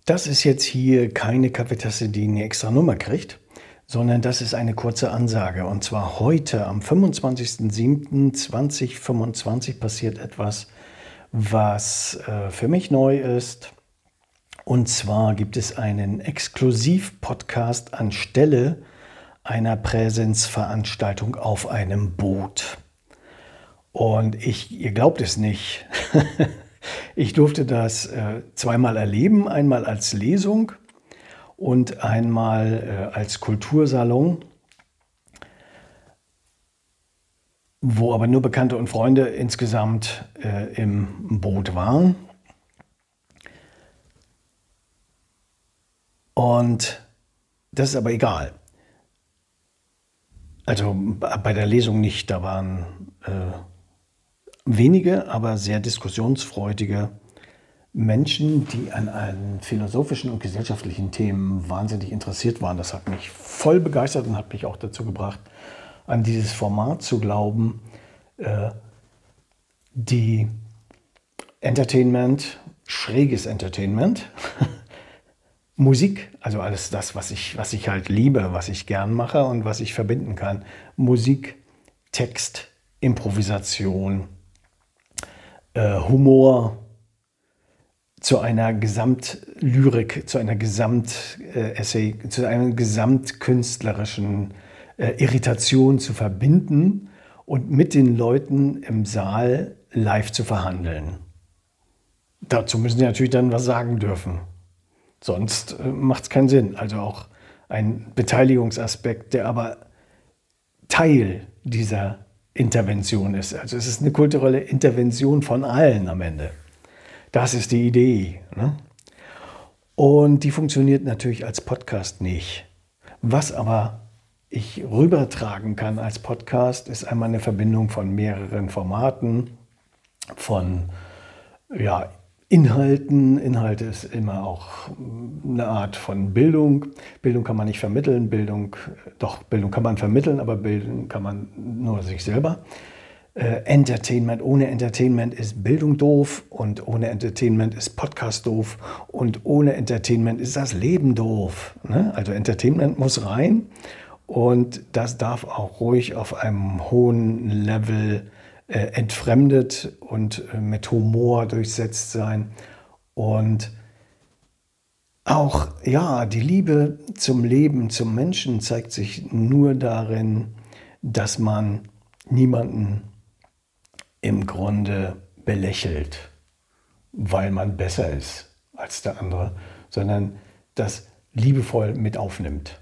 Das ist jetzt hier keine Kaffeetasse, die eine extra Nummer kriegt, sondern das ist eine kurze Ansage. Und zwar heute am 25.07.2025 passiert etwas, was für mich neu ist. Und zwar gibt es einen Exklusiv-Podcast anstelle einer Präsenzveranstaltung auf einem Boot. Und ihr glaubt es nicht, ich durfte das zweimal erleben, einmal als Lesung und einmal als Kultursalon, wo aber nur Bekannte und Freunde insgesamt im Boot waren. Und das ist aber egal. Also bei der Lesung nicht, da waren wenige, aber sehr diskussionsfreudige Menschen, die an philosophischen und gesellschaftlichen Themen wahnsinnig interessiert waren. Das hat mich voll begeistert und hat mich auch dazu gebracht, an dieses Format zu glauben, die Entertainment, schräges Entertainment, Musik, also alles das, was ich halt liebe, was ich gern mache und was ich verbinden kann. Musik, Text, Improvisation, Humor zu einer Gesamtlyrik, zu einer Gesamtessay, zu einer gesamtkünstlerischen Irritation zu verbinden und mit den Leuten im Saal live zu verhandeln. Dazu müssen sie natürlich dann was sagen dürfen. Sonst macht es keinen Sinn. Also auch ein Beteiligungsaspekt, der aber Teil dieser Intervention ist. Also es ist eine kulturelle Intervention von allen am Ende. Das ist die Idee. Ne? Und die funktioniert natürlich als Podcast nicht. Was aber ich rübertragen kann als Podcast, ist einmal eine Verbindung von mehreren Formaten, von Inhalten. Inhalte ist immer auch eine Art von Bildung. Bildung kann man nicht vermitteln, Bildung kann man vermitteln, aber bilden kann man nur sich selber. Entertainment, ohne Entertainment ist Bildung doof und ohne Entertainment ist Podcast doof und ohne Entertainment ist das Leben doof. Ne? Also Entertainment muss rein und das darf auch ruhig auf einem hohen Level entfremdet und mit Humor durchsetzt sein. Und auch, die Liebe zum Leben, zum Menschen zeigt sich nur darin, dass man niemanden im Grunde belächelt, weil man besser ist als der andere, sondern das liebevoll mit aufnimmt.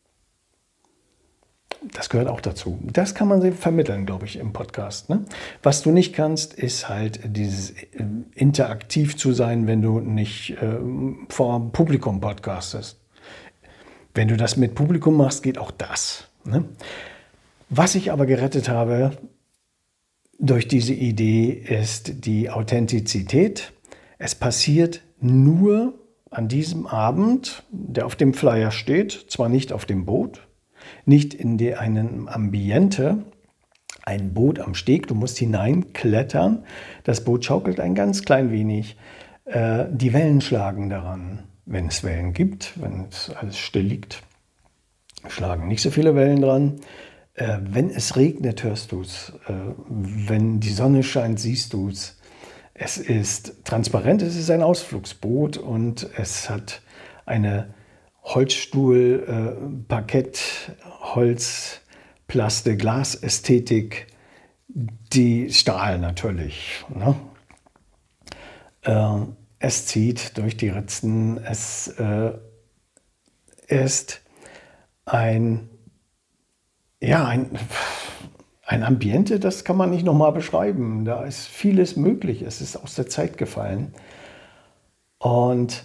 Das gehört auch dazu. Das kann man vermitteln, glaube ich, im Podcast. Ne? Was du nicht kannst, ist halt dieses interaktiv zu sein, wenn du nicht vor Publikum podcastest. Wenn du das mit Publikum machst, geht auch das. Ne? Was ich aber gerettet habe durch diese Idee ist die Authentizität. Es passiert nur an diesem Abend, der auf dem Flyer steht, zwar nicht auf dem Boot, nicht in einem Ambiente, ein Boot am Steg, du musst hineinklettern, das Boot schaukelt ein ganz klein wenig, die Wellen schlagen daran, wenn es Wellen gibt, wenn es alles still liegt, schlagen nicht so viele Wellen dran. Wenn es regnet, hörst du es. Wenn die Sonne scheint, siehst du es. Es ist transparent, es ist ein Ausflugsboot und es hat eine Holzstuhl, Parkett, Holz, Plaste, Glasästhetik, die Stahl natürlich. Ne? Es zieht durch die Ritzen. Es ist ein Ambiente, das kann man nicht nochmal beschreiben. Da ist vieles möglich. Es ist aus der Zeit gefallen. Und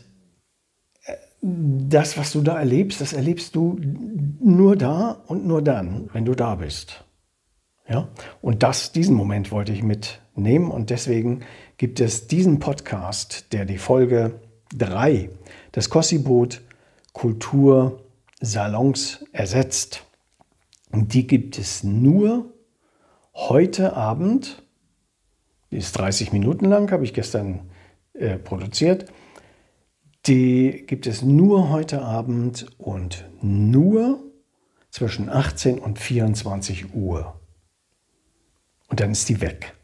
das, was du da erlebst, das erlebst du nur da und nur dann, wenn du da bist. Ja? Und diesen Moment wollte ich mitnehmen und deswegen gibt es diesen Podcast, der die Folge 3 des Kossi-Boot Kultursalons ersetzt. Und die gibt es nur heute Abend. Die ist 30 Minuten lang, habe ich gestern produziert. Die gibt es nur heute Abend und nur zwischen 18 und 24 Uhr. Und dann ist die weg.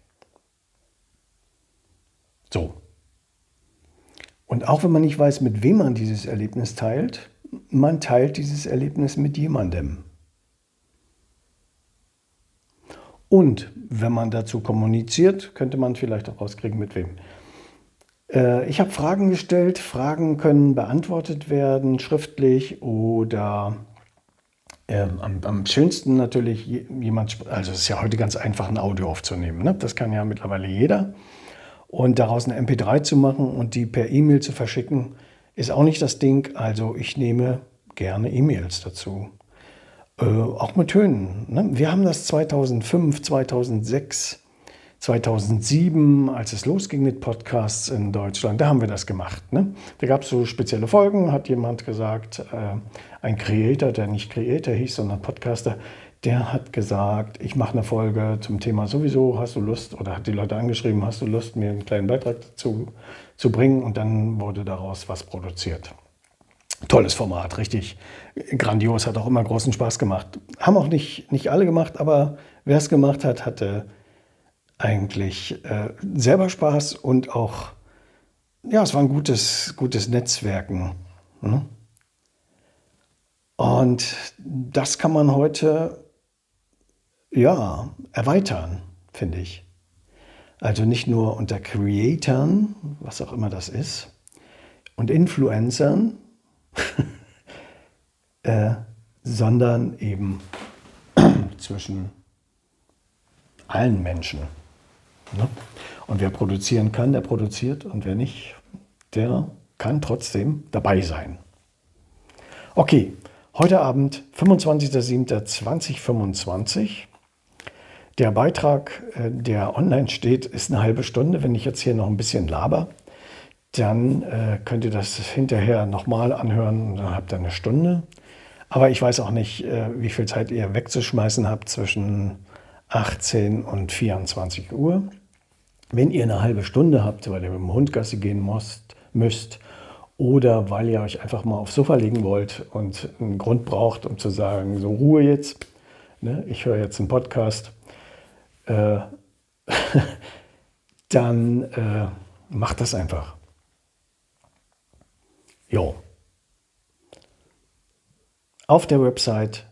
So. Und auch wenn man nicht weiß, mit wem man dieses Erlebnis teilt, man teilt dieses Erlebnis mit jemandem. Und wenn man dazu kommuniziert, könnte man vielleicht auch rauskriegen, mit wem. Ich habe Fragen gestellt. Fragen können beantwortet werden, schriftlich oder am schönsten natürlich jemand, also es ist ja heute ganz einfach, ein Audio aufzunehmen. Ne? Das kann ja mittlerweile jeder. Und daraus eine MP3 zu machen und die per E-Mail zu verschicken, ist auch nicht das Ding. Also ich nehme gerne E-Mails dazu. Auch mit Tönen. Ne? Wir haben das 2005, 2006, 2007, als es losging mit Podcasts in Deutschland, da haben wir das gemacht. Ne? Da gab es so spezielle Folgen, hat jemand gesagt, ein Creator, der nicht Creator hieß, sondern Podcaster, der hat gesagt, ich mache eine Folge zum Thema sowieso, hast du Lust, oder hat die Leute angeschrieben, hast du Lust, mir einen kleinen Beitrag dazu zu bringen, und dann wurde daraus was produziert. Tolles Format, richtig grandios, hat auch immer großen Spaß gemacht. Haben auch nicht alle gemacht, aber wer es gemacht hat, hatte eigentlich selber Spaß und auch, ja, es war ein gutes Netzwerken. Ne? Und das kann man heute, ja, erweitern, finde ich. Also nicht nur unter Creatoren, was auch immer das ist, und Influencern, sondern eben zwischen allen Menschen. Ne? Und wer produzieren kann, der produziert, und wer nicht, der kann trotzdem dabei sein. Okay, heute Abend, 25.07.2025. Der Beitrag, der online steht, ist eine halbe Stunde. Wenn ich jetzt hier noch ein bisschen laber, dann könnt ihr das hinterher nochmal anhören und dann habt ihr eine Stunde. Aber ich weiß auch nicht, wie viel Zeit ihr wegzuschmeißen habt zwischen 18 und 24 Uhr. Wenn ihr eine halbe Stunde habt, weil ihr mit dem Hund Gassi gehen müsst, oder weil ihr euch einfach mal aufs Sofa legen wollt und einen Grund braucht, um zu sagen, so Ruhe jetzt, ne, ich höre jetzt einen Podcast, dann macht das einfach. Jo. Auf der Website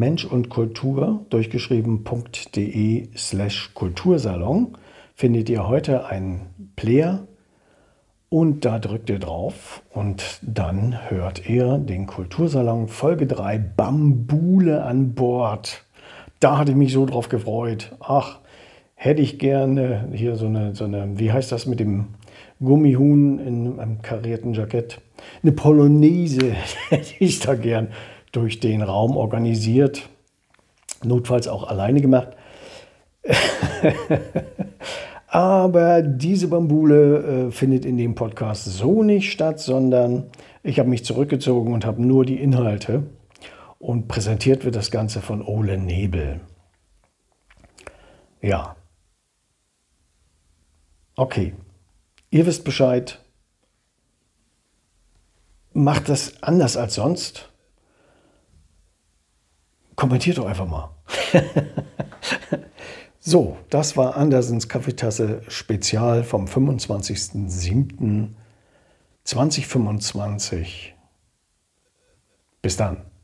menschundkultur.de/Kultursalon findet ihr heute einen Player und da drückt ihr drauf und dann hört ihr den Kultursalon Folge 3 Bambule an Bord. Da hatte ich mich so drauf gefreut. Ach, hätte ich gerne hier so eine, wie heißt das mit dem Gummihuhn in einem karierten Jackett? Eine Polonaise hätte ich da gern durch den Raum organisiert. Notfalls auch alleine gemacht. Aber diese Bambule findet in dem Podcast so nicht statt, sondern ich habe mich zurückgezogen und habe nur die Inhalte. Und präsentiert wird das Ganze von Ole Nebel. Ja. Okay. Ihr wisst Bescheid. Macht das anders als sonst. Kommentiert doch einfach mal. So, das war Andersens Kaffeetasse Spezial vom 25.07.2025. Bis dann.